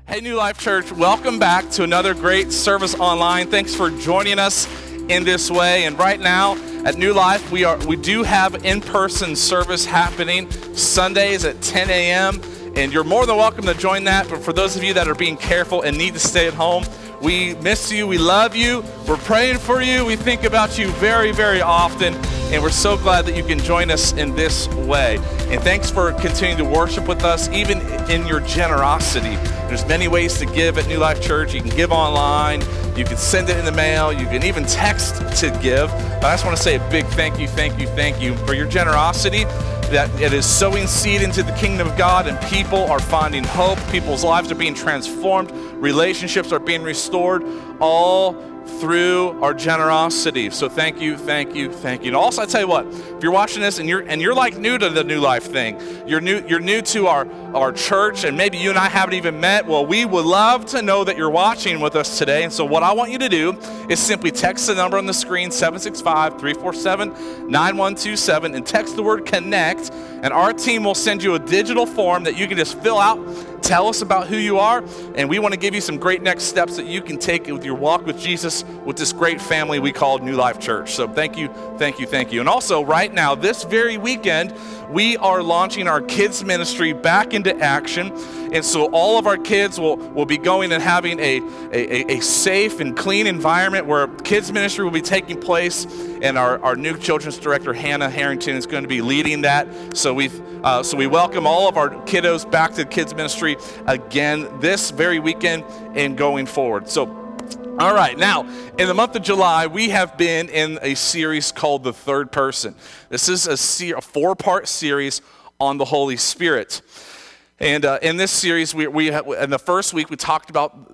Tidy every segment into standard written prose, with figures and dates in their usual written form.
Hey, New Life Church, welcome back to another great service online. Thanks for joining us in this way. And right now at New Life, we do have in-person service happening Sundays at 10 a.m. And you're more than welcome to join that. But for those of you that are being careful and need to stay at home, we miss you. We love you. We're praying for you. We think about you very, very often. And we're so glad that you can join us in this way. And thanks for continuing to worship with us, even in your generosity. There's many ways to give at New Life Church. You can give online. You can send it in the mail. You can even text to give. But I just want to say a big thank you for your generosity. That it is sowing seed into the kingdom of God, and people are finding hope. People's lives are being transformed. Relationships are being restored, all through our generosity. So thank you. And also, I tell you what, if you're watching this and you're like new to the New Life thing, you're new to our church, and maybe you and I haven't even met, well, we would love to know that you're watching with us today. And so what I want you to do is simply text the number on the screen, 765-347-9127, and text the word connect, and our team will send you a digital form that you can just fill out. Tell us about who you are, and we want to give you some great next steps that you can take with your walk with Jesus with this great family we call New Life Church. So thank you. And also, right now, this very weekend, we are launching our kids ministry back into action. And so all of our kids will be going and having a safe and clean environment where kids ministry will be taking place. And our new children's director, Hannah Harrington, is going to be leading that. So we welcome all of our kiddos back to kids ministry again this very weekend and going forward. So, all right, now, in the month of July, we have been in a series called The Third Person. This is a 4-part series on the Holy Spirit. And in this series, in the first week, we talked about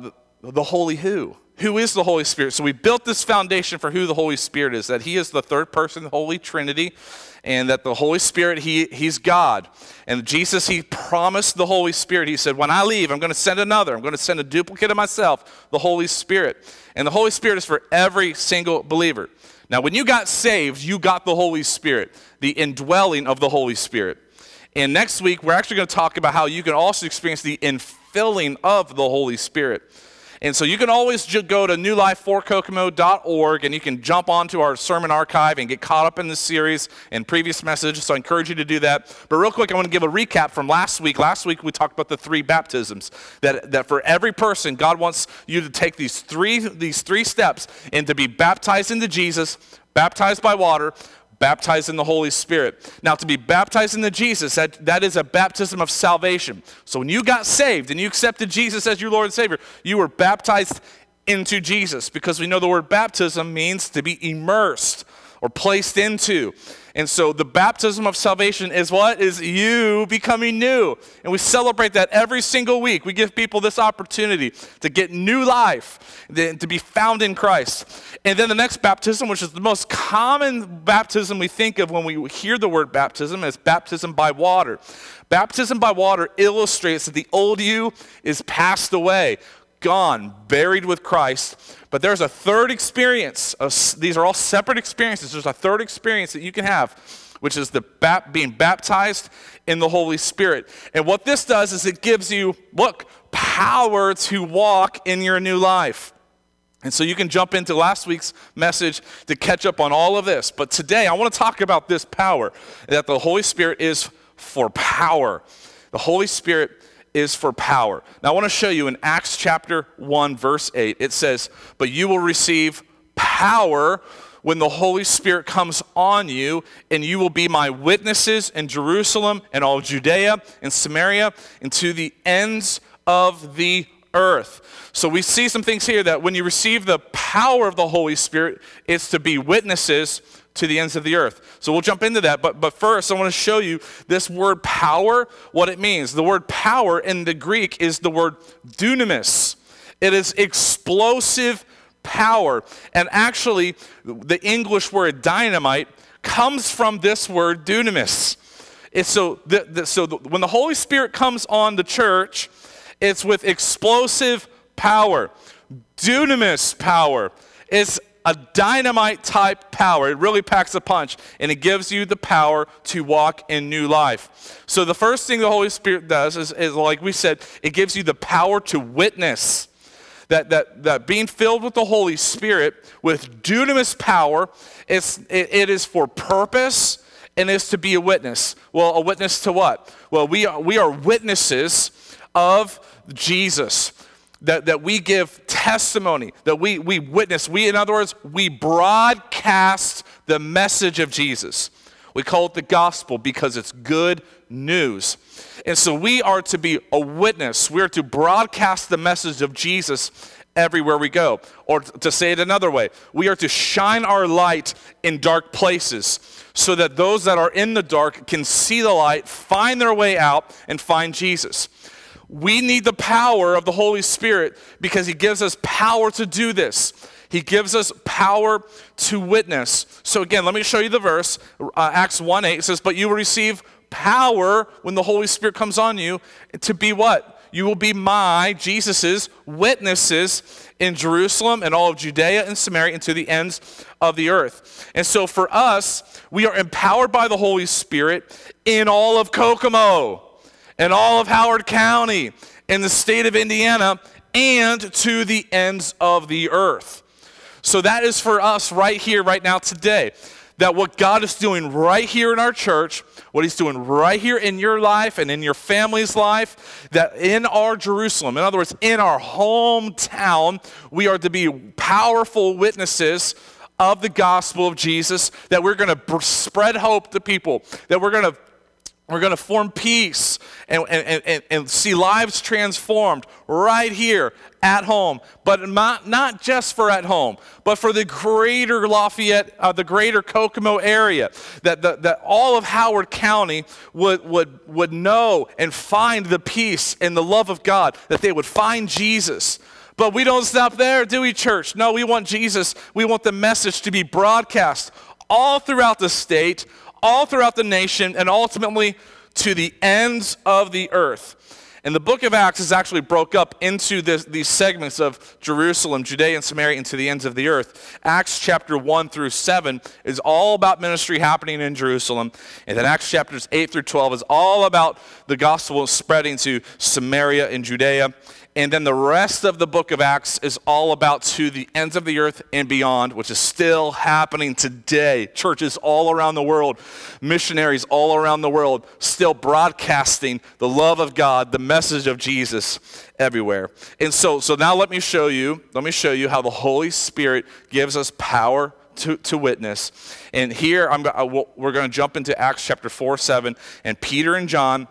the Holy Who. Who is the Holy Spirit? So we built this foundation for who the Holy Spirit is, that he is the third person, the Holy Trinity, and that the Holy Spirit, he's God. And Jesus, he promised the Holy Spirit. He said, when I leave, I'm going to send another. I'm going to send a duplicate of myself, the Holy Spirit. And the Holy Spirit is for every single believer. Now, when you got saved, you got the Holy Spirit, the indwelling of the Holy Spirit. And next week, we're actually going to talk about how you can also experience the infilling of the Holy Spirit. And so you can always go to newlife4kokomo.org, and you can jump onto our sermon archive and get caught up in this series and previous messages. So I encourage you to do that. But real quick, I want to give a recap from last week. Last week, we talked about the 3 baptisms, that for every person, God wants you to take these three steps and to be baptized into Jesus, baptized by water, baptized in the Holy Spirit. Now, to be baptized into Jesus, that is a baptism of salvation. So when you got saved and you accepted Jesus as your Lord and Savior, you were baptized into Jesus, because we know the word baptism means to be immersed or placed into. And so the baptism of salvation is what? Is you becoming new. And we celebrate that every single week. We give people this opportunity to get new life, to be found in Christ. And then the next baptism, which is the most common baptism we think of when we hear the word baptism, is baptism by water. Baptism by water illustrates that the old you is passed away, gone, buried with Christ. But there's a third experience. These are all separate experiences. There's a third experience that you can have, which is being baptized in the Holy Spirit. And what this does is it gives you, power to walk in your new life. And so you can jump into last week's message to catch up on all of this. But today I want to talk about this power, that the Holy Spirit is for power. The Holy Spirit is for power. Now I want to show you in Acts chapter 1, verse 8. It says, but you will receive power when the Holy Spirit comes on you, and you will be my witnesses in Jerusalem and all Judea and Samaria and to the ends of the earth. So we see some things here that when you receive the power of the Holy Spirit, it's to be witnesses to the ends of the earth. So we'll jump into that. But first, I want to show you this word power, what it means. The word power in the Greek is the word dunamis. It is explosive power. And actually, the English word dynamite comes from this word dunamis. When the Holy Spirit comes on the church, it's with explosive power. Dunamis power. It's a dynamite type power. It really packs a punch, and it gives you the power to walk in new life. So the first thing the Holy Spirit does is like we said, it gives you the power to witness. That being filled with the Holy Spirit with dunamis power, it is for purpose and is to be a witness. Well, a witness to what? Well, we are witnesses of Jesus. That we give testimony, that we witness. In other words, we broadcast the message of Jesus. We call it the gospel because it's good news. And so we are to be a witness. We are to broadcast the message of Jesus everywhere we go. Or to say it another way, we are to shine our light in dark places so that those that are in the dark can see the light, find their way out, and find Jesus. We need the power of the Holy Spirit because he gives us power to do this. He gives us power to witness. So again, let me show you the verse. Acts 1:8 says, but you will receive power when the Holy Spirit comes on you to be what? You will be Jesus's witnesses in Jerusalem and all of Judea and Samaria and to the ends of the earth. And so for us, we are empowered by the Holy Spirit in all of Kokomo, in all of Howard County, in the state of Indiana, and to the ends of the earth. So that is for us right here, right now, today. That what God is doing right here in our church, what he's doing right here in your life and in your family's life, that in our Jerusalem, in other words, in our hometown, we are to be powerful witnesses of the gospel of Jesus, that we're going to spread hope to people, that we're going to form peace and see lives transformed right here at home, but not just for at home, but for the greater Lafayette, the greater Kokomo area, that all of Howard County would know and find the peace and the love of God, that they would find Jesus. But we don't stop there, do we, church? No, we want Jesus. We want the message to be broadcast all throughout the state, all throughout the nation, and ultimately to the ends of the earth. And the book of Acts is actually broke up into these segments of Jerusalem, Judea, and Samaria, and to the ends of the earth. Acts chapter 1 through 7 is all about ministry happening in Jerusalem. And then Acts chapters 8 through 12 is all about the gospel spreading to Samaria and Judea. And then the rest of the book of Acts is all about to the ends of the earth and beyond, which is still happening today. Churches all around the world, missionaries all around the world, still broadcasting the love of God, the message of Jesus everywhere. And so now let me show you how the Holy Spirit gives us power to witness. And here we're going to jump into Acts chapter 4:7, and Peter and John,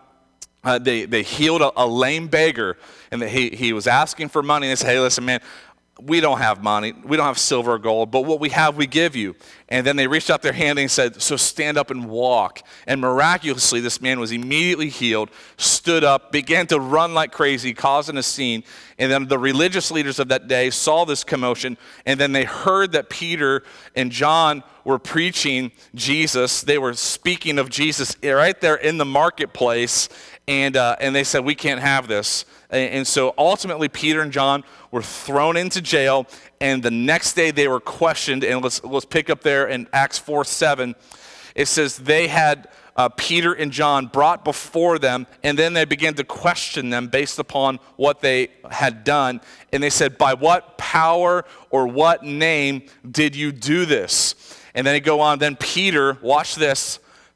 they healed a lame beggar, and he was asking for money. And they said, hey, listen, man, we don't have money. We don't have silver or gold, but what we have, we give you. And then they reached out their hand and said, so stand up and walk. And miraculously, this man was immediately healed, stood up, began to run like crazy, causing a scene. And then the religious leaders of that day saw this commotion, and then they heard that Peter and John were preaching Jesus. They were speaking of Jesus right there in the marketplace, and they said, we can't have this. And so ultimately, Peter and John were thrown into jail, and the next day they were questioned. And let's pick up there in Acts 4:7. It says they had Peter and John brought before them, and then they began to question them based upon what they had done. And they said, by what power or what name did you do this? And then they go on. Then Peter, watch this,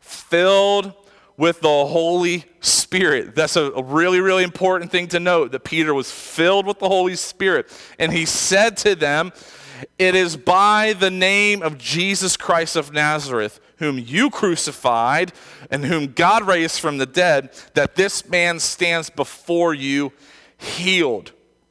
filled with the Holy Spirit. That's a really, really important thing to note, that Peter was filled with the Holy Spirit. And he said to them, it is by the name of Jesus Christ of Nazareth, whom you crucified and whom God raised from the dead, that this man stands before you healed.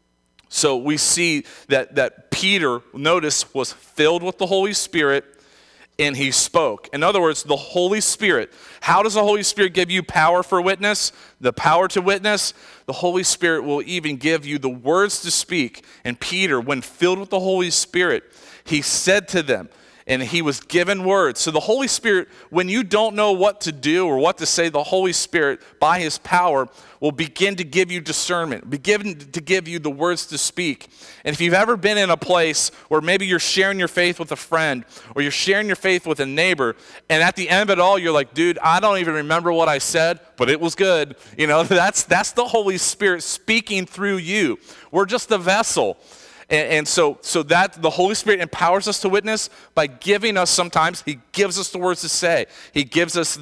So we see that Peter, notice, was filled with the Holy Spirit, and he spoke. In other words, the Holy Spirit. How does the Holy Spirit give you power for witness? The power to witness? The Holy Spirit will even give you the words to speak. And Peter, when filled with the Holy Spirit, he said to them, and he was given words. So the Holy Spirit, when you don't know what to do or what to say, the Holy Spirit, by his power, will begin to give you discernment, begin to give you the words to speak. And if you've ever been in a place where maybe you're sharing your faith with a friend or you're sharing your faith with a neighbor, and at the end of it all, you're like, dude, I don't even remember what I said, but it was good. You know, that's the Holy Spirit speaking through you. We're just the vessel. And so that the Holy Spirit empowers us to witness by giving us, sometimes he gives us the words to say. He gives us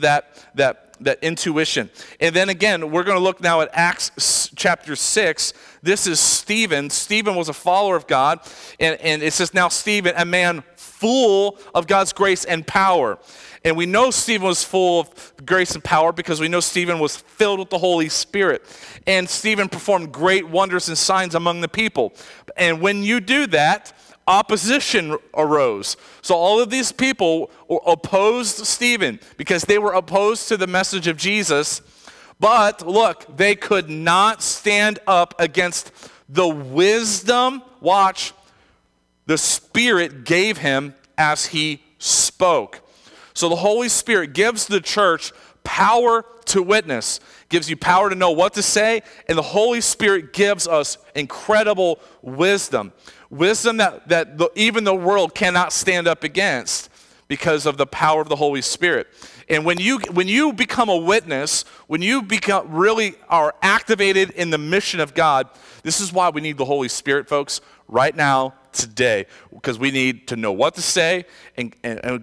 that intuition. And then again, we're going to look now at Acts chapter 6. This is Stephen. Stephen was a follower of God. And it says, now Stephen, a man full of God's grace and power. And we know Stephen was full of grace and power because we know Stephen was filled with the Holy Spirit. And Stephen performed great wonders and signs among the people. And when you do that, opposition arose. So all of these people opposed Stephen because they were opposed to the message of Jesus. But look, they could not stand up against the wisdom, watch, the Spirit gave him as he spoke. So the Holy Spirit gives the church power to witness, gives you power to know what to say, and the Holy Spirit gives us incredible wisdom. Wisdom that even the world cannot stand up against because of the power of the Holy Spirit. And when you become a witness, when you really are activated in the mission of God, this is why we need the Holy Spirit, folks, right now, today, because we need to know what to say and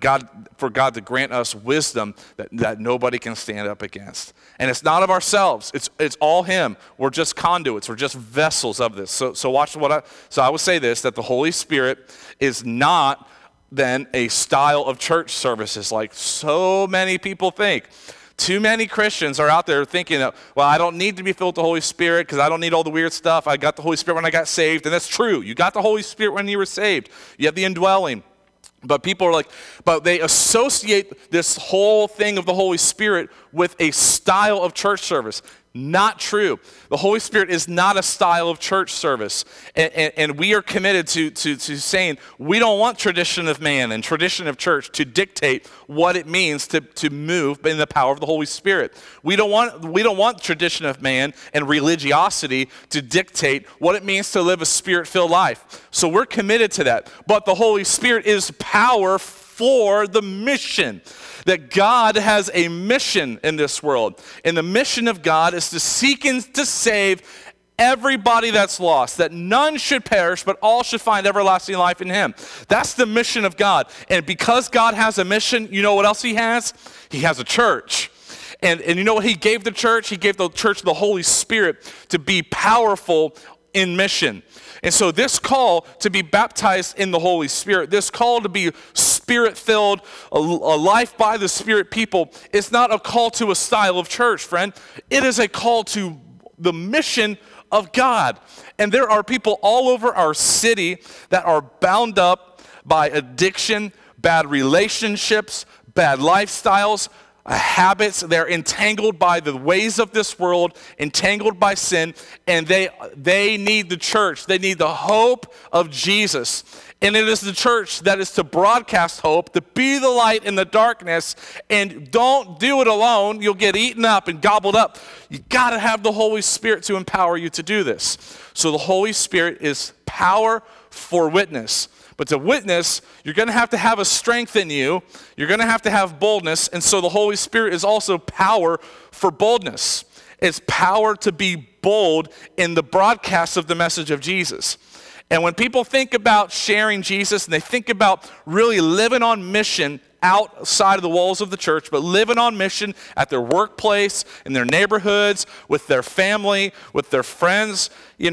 for God to grant us wisdom that nobody can stand up against. And it's not of ourselves. It's all him. We're just conduits. We're just vessels of this. So watch I would say this, that the Holy Spirit is not then a style of church services like so many people think. Too many Christians are out there thinking that, well, I don't need to be filled with the Holy Spirit because I don't need all the weird stuff. I got the Holy Spirit when I got saved, and that's true. You got the Holy Spirit when you were saved. You have the indwelling. But people are like, but they associate this whole thing of the Holy Spirit with a style of church service. Not true. The Holy Spirit is not a style of church service. And we are committed to saying we don't want tradition of man and tradition of church to dictate what it means to move in the power of the Holy Spirit. We don't want tradition of man and religiosity to dictate what it means to live a Spirit-filled life. So we're committed to that. But the Holy Spirit is power for the mission. That God has a mission in this world. And the mission of God is to seek and to save everybody that's lost. That none should perish, but all should find everlasting life in him. That's the mission of God. And because God has a mission, you know what else he has? He has a church. And you know what he gave the church? He gave the church the Holy Spirit to be powerful in mission. And so this call to be baptized in the Holy Spirit, this call to be Spirit-filled, a life by the Spirit people, is not a call to a style of church, friend. It is a call to the mission of God. And there are people all over our city that are bound up by addiction, bad relationships, bad lifestyles, habits. They're entangled by the ways of this world, entangled by sin, and they need the church. They need the hope of Jesus. And it is the church that is to broadcast hope, to be the light in the darkness, and don't do it alone. You'll get eaten up and gobbled up. You got to have the Holy Spirit to empower you to do this. So the Holy Spirit is power for witness. But to witness, you're going to have a strength in you. You're going to have boldness. And so the Holy Spirit is also power for boldness. It's power to be bold in the broadcast of the message of Jesus. And when people think about sharing Jesus and they think about really living on mission outside of the walls of the church, but living on mission at their workplace, in their neighborhoods, with their family, with their friends,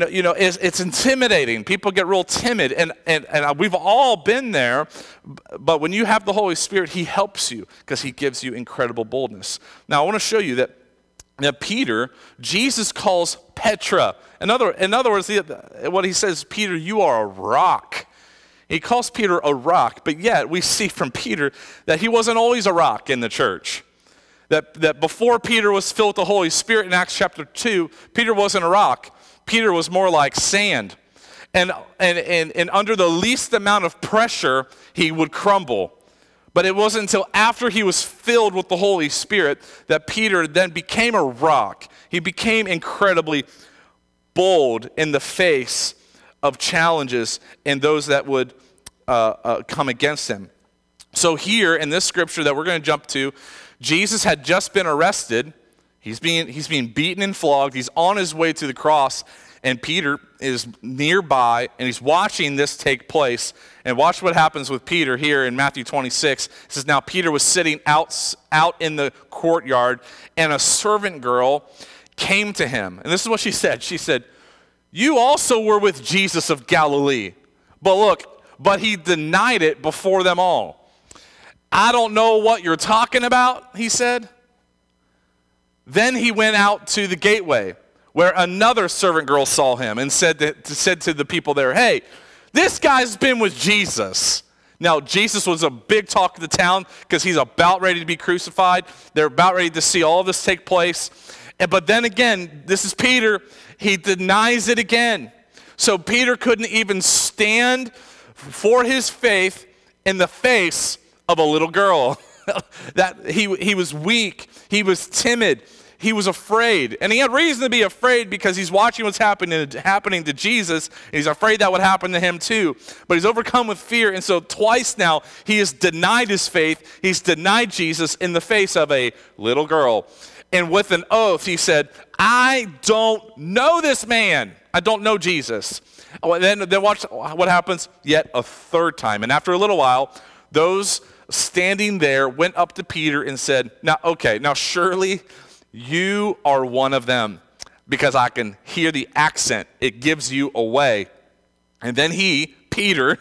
it's intimidating. People get real timid, and we've all been there. But when you have the Holy Spirit, he helps you because he gives you incredible boldness. Now, I want to show you that Peter, Jesus calls Petra. In other words, what he says, Peter, you are a rock. He calls Peter a rock, but yet we see from Peter that he wasn't always a rock in the church. That before Peter was filled with the Holy Spirit in Acts chapter 2, Peter wasn't a rock. Peter was more like sand. And under the least amount of pressure, he would crumble. But it wasn't until after he was filled with the Holy Spirit that Peter then became a rock. He became incredibly bold in the face of challenges and those that would come against him. So here in this scripture that we're going to jump to, Jesus had just been arrested. He's being beaten and flogged. He's on his way to the cross. And Peter is nearby, and he's watching this take place. And watch what happens with Peter here in Matthew 26. It says, now Peter was sitting out in the courtyard, and a servant girl came to him. And this is what she said. She said, you also were with Jesus of Galilee. But he denied it before them all. I don't know what you're talking about, he said. Then he went out to the gateway, where another servant girl saw him and said to the people there, hey, this guy's been with Jesus. Now, Jesus was a big talk of the town because he's about ready to be crucified. They're about ready to see all of this take place. But then again, this is Peter. He denies it again. So Peter couldn't even stand for his faith in the face of a little girl. That he was weak. He was timid. He was afraid, and he had reason to be afraid because he's watching what's happening to Jesus, and he's afraid that would happen to him too. But he's overcome with fear, and so twice now he has denied his faith. He's denied Jesus in the face of a little girl. And with an oath, he said, I don't know this man. I don't know Jesus. Then watch what happens yet a third time. And after a little while, those standing there went up to Peter and said, now surely you are one of them, because I can hear the accent. It gives you away. And then Peter,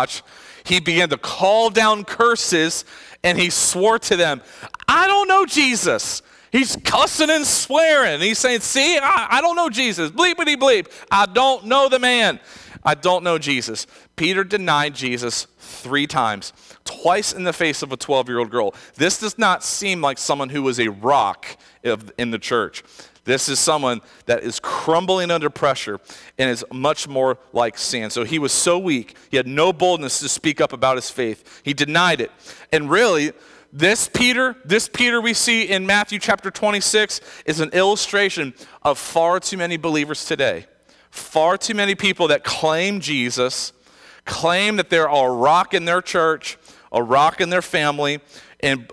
he began to call down curses, and he swore to them, I don't know Jesus. He's cussing and swearing. He's saying, see, I don't know Jesus. Bleepity bleep. I don't know the man. I don't know Jesus. Peter denied Jesus 3 times, twice in the face of a 12-year-old girl. This does not seem like someone who was a rock in the church. This is someone that is crumbling under pressure and is much more like sand. So he was so weak, he had no boldness to speak up about his faith. He denied it. And really, this Peter we see in Matthew chapter 26 is an illustration of far too many believers today. Far too many people that claim Jesus, claim that they're a rock in their church, a rock in their family, and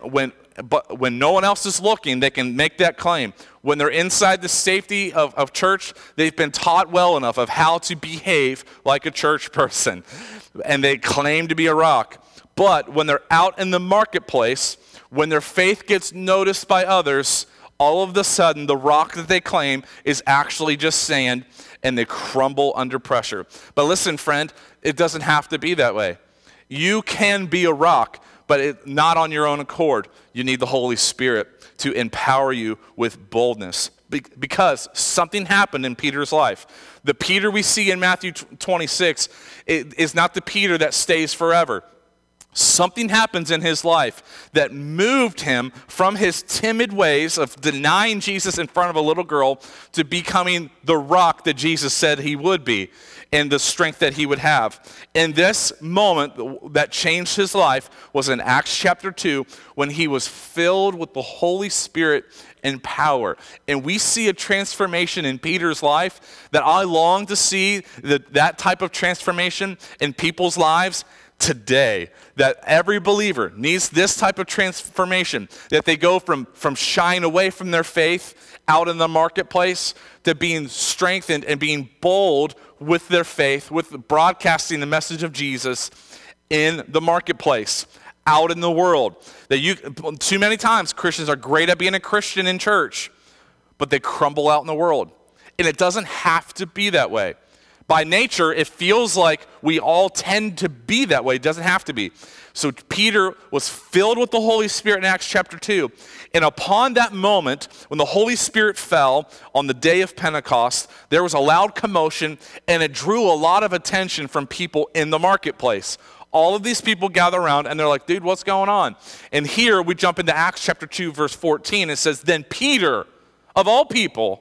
when no one else is looking, they can make that claim. When they're inside the safety of church, they've been taught well enough of how to behave like a church person, and they claim to be a rock. But when they're out in the marketplace, when their faith gets noticed by others, all of a sudden the rock that they claim is actually just sand, and they crumble under pressure. But listen, friend, it doesn't have to be that way. You can be a rock, but not on your own accord. You need the Holy Spirit to empower you with boldness, because something happened in Peter's life. The Peter we see in Matthew 26 is not the Peter that stays forever. Something happens in his life that moved him from his timid ways of denying Jesus in front of a little girl to becoming the rock that Jesus said he would be and the strength that he would have. And this moment that changed his life was in Acts chapter 2 when he was filled with the Holy Spirit and power. And we see a transformation in Peter's life that I long to see that type of transformation in people's lives today, that every believer needs this type of transformation, that they go from shying away from their faith out in the marketplace to being strengthened and being bold with their faith, with broadcasting the message of Jesus in the marketplace, out in the world. Too many times Christians are great at being a Christian in church, but they crumble out in the world. And it doesn't have to be that way. By nature, it feels like we all tend to be that way. It doesn't have to be. So Peter was filled with the Holy Spirit in Acts chapter 2. And upon that moment, when the Holy Spirit fell on the day of Pentecost, there was a loud commotion, and it drew a lot of attention from people in the marketplace. All of these people gather around, and they're like, dude, what's going on? And here we jump into Acts chapter 2, verse 14. It says, then Peter, of all Peter,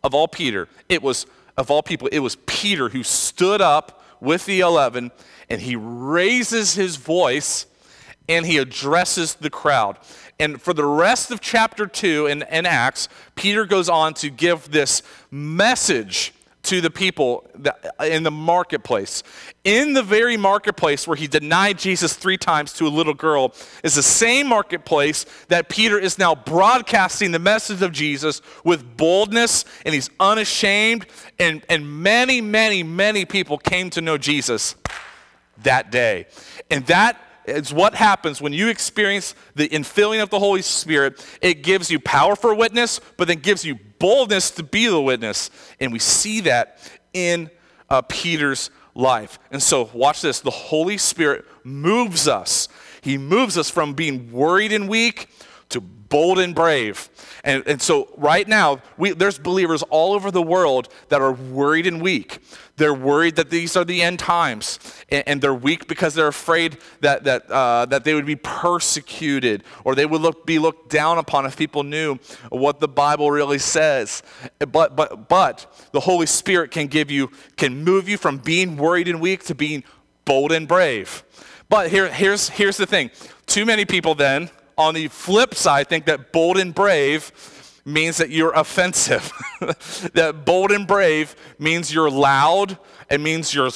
it was Peter who stood up with the 11, and he raises his voice, and he addresses the crowd. And for the rest of chapter 2 in Acts, Peter goes on to give this message to the people in the marketplace. In the very marketplace where he denied Jesus 3 times to a little girl is the same marketplace that Peter is now broadcasting the message of Jesus with boldness, and he's unashamed, and many, many, many people came to know Jesus that day. And that is what happens when you experience the infilling of the Holy Spirit. It gives you power for witness, but then gives you boldness to be the witness. And we see that in Peter's life. And so watch this. The Holy Spirit moves us. He moves us from being worried and weak to bold and brave. And so right now, there's believers all over the world that are worried and weak. They're worried that these are the end times, and they're weak because they're afraid that they would be persecuted, or they would be looked down upon if people knew what the Bible really says. But the Holy Spirit can move you from being worried and weak to being bold and brave. But here's the thing. Too many people then, on the flip side, think that bold and brave means that you're offensive. That bold and brave means you're loud. It means you're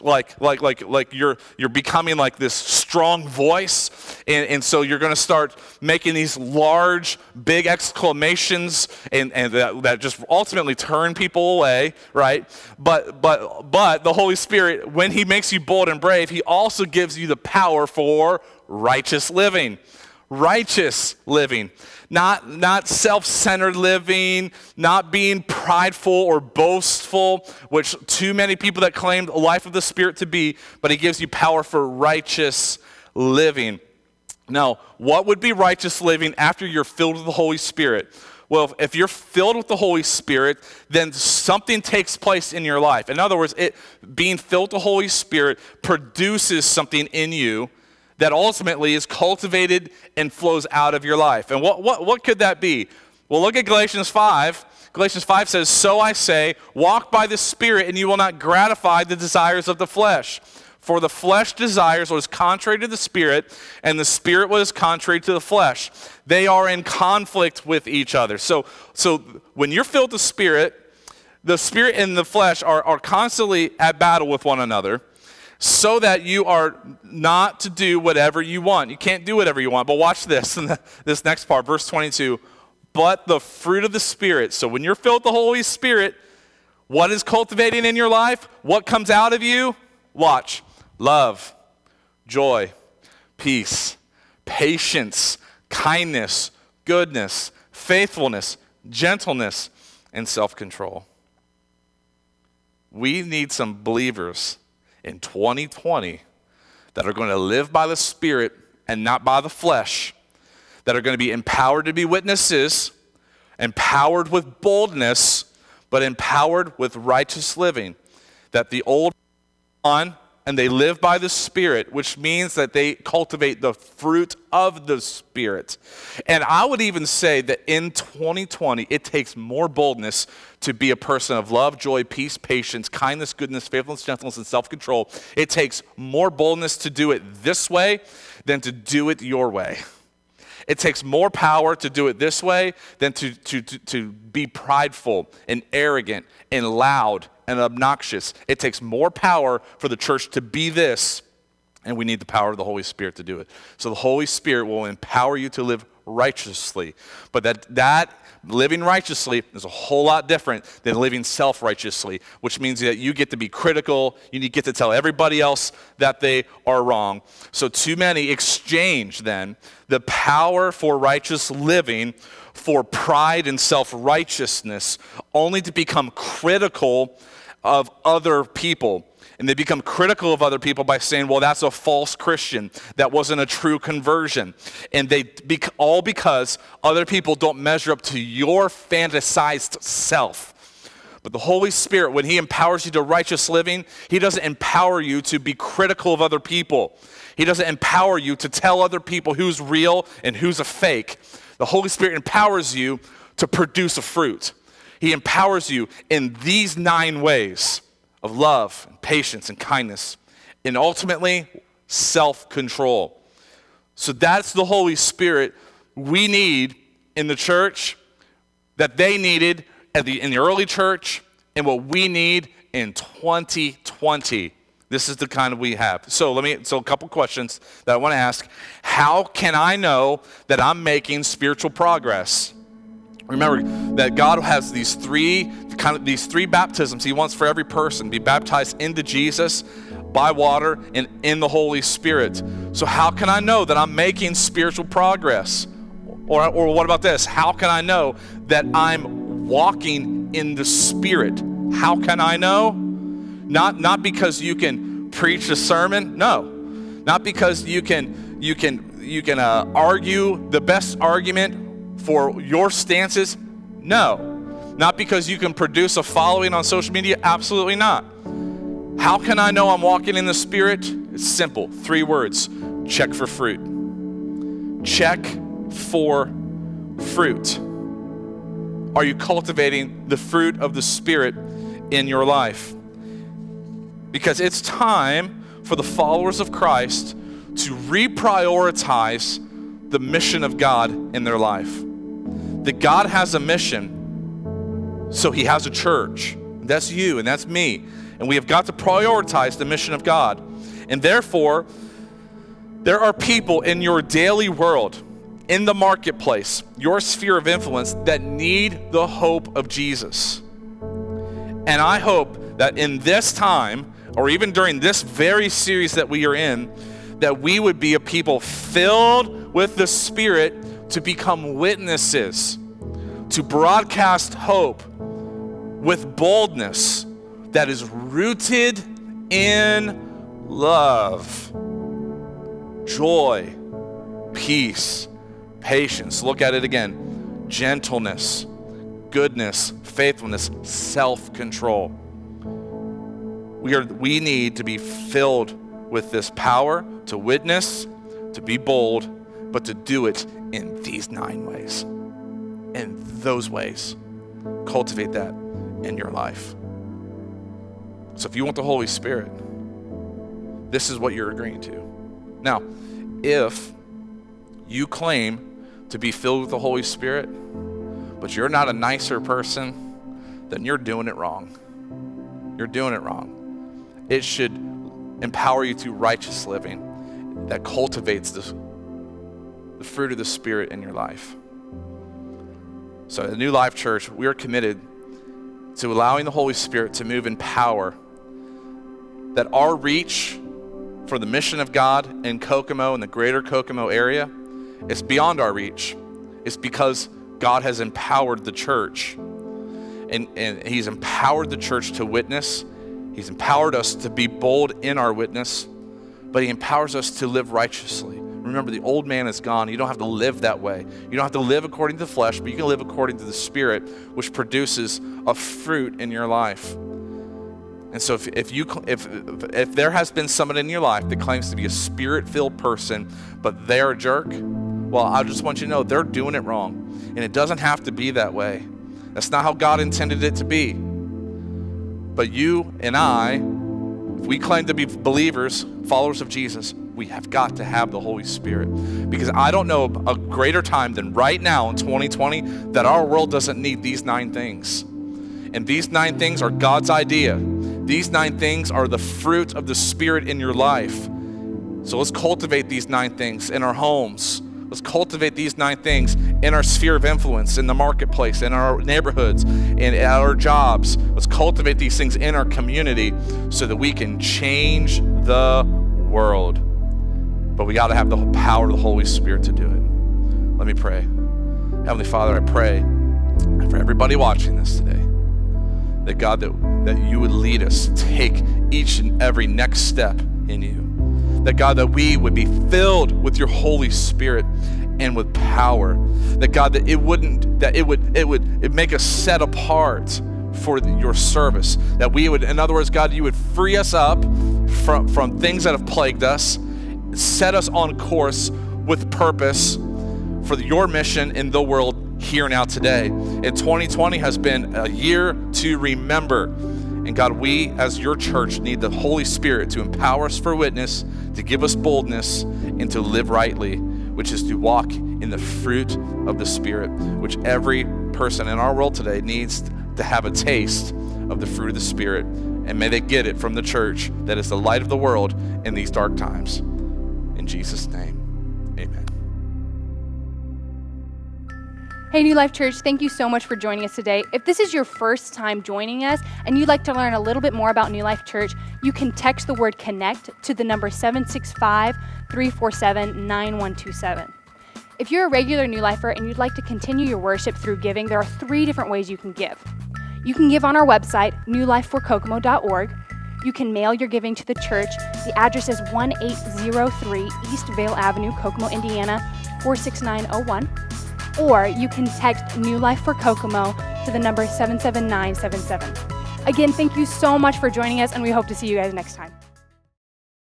you're becoming like this strong voice, and so you're going to start making these large, big exclamations, and that just ultimately turn people away, right? But the Holy Spirit, when he makes you bold and brave, he also gives you the power for righteous living. Righteous living, not self-centered living, not being prideful or boastful, which too many people that claim the life of the Spirit to be, but he gives you power for righteous living. Now, what would be righteous living after you're filled with the Holy Spirit? Well, if you're filled with the Holy Spirit, then something takes place in your life. In other words, being filled with the Holy Spirit produces something in you that ultimately is cultivated and flows out of your life. And what could that be? Well, look at Galatians 5. Galatians 5 says, "So I say, walk by the Spirit, and you will not gratify the desires of the flesh. For the flesh desires what is contrary to the Spirit, and the Spirit what is contrary to the flesh. They are in conflict with each other." So when you're filled with the Spirit and the flesh are constantly at battle with one another, so that you are not to do whatever you want. You can't do whatever you want. But watch this, this next part, verse 22. But the fruit of the Spirit. So when you're filled with the Holy Spirit, what is cultivating in your life? What comes out of you? Watch. Love, joy, peace, patience, kindness, goodness, faithfulness, gentleness, and self-control. We need some believers in 2020 that are going to live by the Spirit and not by the flesh, that are going to be empowered to be witnesses, empowered with boldness, but empowered with righteous living, that the old on and they live by the Spirit, which means that they cultivate the fruit of the Spirit. And I would even say that in 2020, it takes more boldness to be a person of love, joy, peace, patience, kindness, goodness, faithfulness, gentleness, and self-control. It takes more boldness to do it this way than to do it your way. It takes more power to do it this way than to be prideful and arrogant and loud and obnoxious. It takes more power for the church to be this, and we need the power of the Holy Spirit to do it. So the Holy Spirit will empower you to live righteously. But that living righteously is a whole lot different than living self-righteously, which means that you get to be critical, you get to tell everybody else that they are wrong. So too many exchange then the power for righteous living for pride and self-righteousness, only to become critical of other people. And they become critical of other people by saying, well, that's a false Christian. That wasn't a true conversion. And all because other people don't measure up to your fantasized self. But the Holy Spirit, when he empowers you to righteous living, he doesn't empower you to be critical of other people. He doesn't empower you to tell other people who's real and who's a fake. The Holy Spirit empowers you to produce a fruit. He empowers you in these 9 ways of love, and patience, and kindness, and ultimately self-control. So that's the Holy Spirit we need in the church, that they needed in the early church, and what we need in 2020. This is the kind we have. So a couple questions that I want to ask. How can I know that I'm making spiritual progress? Remember that God has these three baptisms He wants for every person. Be baptized into Jesus, by water, and in the Holy Spirit. So how can I know that I'm making spiritual progress? Or what about this? How can I know that I'm walking in the Spirit? How can I know? Not because you can preach a sermon. No. Not because you can argue the best argument for your stances. No. Not because you can produce a following on social media. Absolutely not. How can I know I'm walking in the Spirit? It's simple. 3 words. Check for fruit. Check for fruit. Are you cultivating the fruit of the Spirit in your life? Because it's time for the followers of Christ to reprioritize the mission of God in their life. That God has a mission, so He has a church. That's you and that's me. And we have got to prioritize the mission of God. And therefore, there are people in your daily world, in the marketplace, your sphere of influence, that need the hope of Jesus. And I hope that in this time, or even during this very series that we are in, that we would be a people filled with the Spirit to become witnesses, to broadcast hope with boldness that is rooted in love, joy, peace, patience. Look at it again. Gentleness, goodness, faithfulness, self-control. We need to be filled with this power to witness, to be bold, but to do it in these 9 ways. In those ways. Cultivate that in your life. So if you want the Holy Spirit, this is what you're agreeing to. Now, if you claim to be filled with the Holy Spirit, but you're not a nicer person, then you're doing it wrong. You're doing it wrong. It should empower you to righteous living that cultivates the fruit of the Spirit in your life. So at the New Life Church, we are committed to allowing the Holy Spirit to move in power, that our reach for the mission of God in Kokomo and the greater Kokomo area is beyond our reach. It's because God has empowered the church. And He's empowered the church to witness. He's empowered us to be bold in our witness, but He empowers us to live righteously. Remember, the old man is gone. You don't have to live that way. You don't have to live according to the flesh, but you can live according to the Spirit, which produces a fruit in your life. And so if there has been someone in your life that claims to be a Spirit-filled person, but they're a jerk, well, I just want you to know they're doing it wrong. And it doesn't have to be that way. That's not how God intended it to be. But you and I, if we claim to be believers, followers of Jesus, we have got to have the Holy Spirit. Because I don't know a greater time than right now in 2020 that our world doesn't need these 9 things. And these 9 things are God's idea. These 9 things are the fruit of the Spirit in your life. So let's cultivate these 9 things in our homes. Let's cultivate these 9 things in our sphere of influence, in the marketplace, in our neighborhoods, and at our jobs. Let's cultivate these things in our community so that we can change the world. But we got to have the power of the Holy Spirit to do it. Let me pray. Heavenly Father, I pray for everybody watching this today, that God, that you would lead us, take each and every next step in you. That God, that we would be filled with your Holy Spirit and with power. That God, that it would make us set apart for your service. That we would, in other words, God, you would free us up from things that have plagued us, set us on course with purpose for your mission in the world here now today. And 2020 has been a year to remember. And God, we as your church need the Holy Spirit to empower us for witness, to give us boldness, and to live rightly, which is to walk in the fruit of the Spirit, which every person in our world today needs to have a taste of the fruit of the Spirit. And may they get it from the church that is the light of the world in these dark times. In Jesus' name, amen. Hey, New Life Church, thank you so much for joining us today. If this is your first time joining us and you'd like to learn a little bit more about New Life Church, you can text the word CONNECT to the number 765-347-9127. If you're a regular New Lifer and you'd like to continue your worship through giving, there are 3 different ways you can give. You can give on our website, newlifeforkokomo.org. You can mail your giving to the church. The address is 1803 East Vale Avenue, Kokomo, Indiana, 46901. Or you can text New Life for Kokomo to the number 77977. Again, thank you so much for joining us, and we hope to see you guys next time.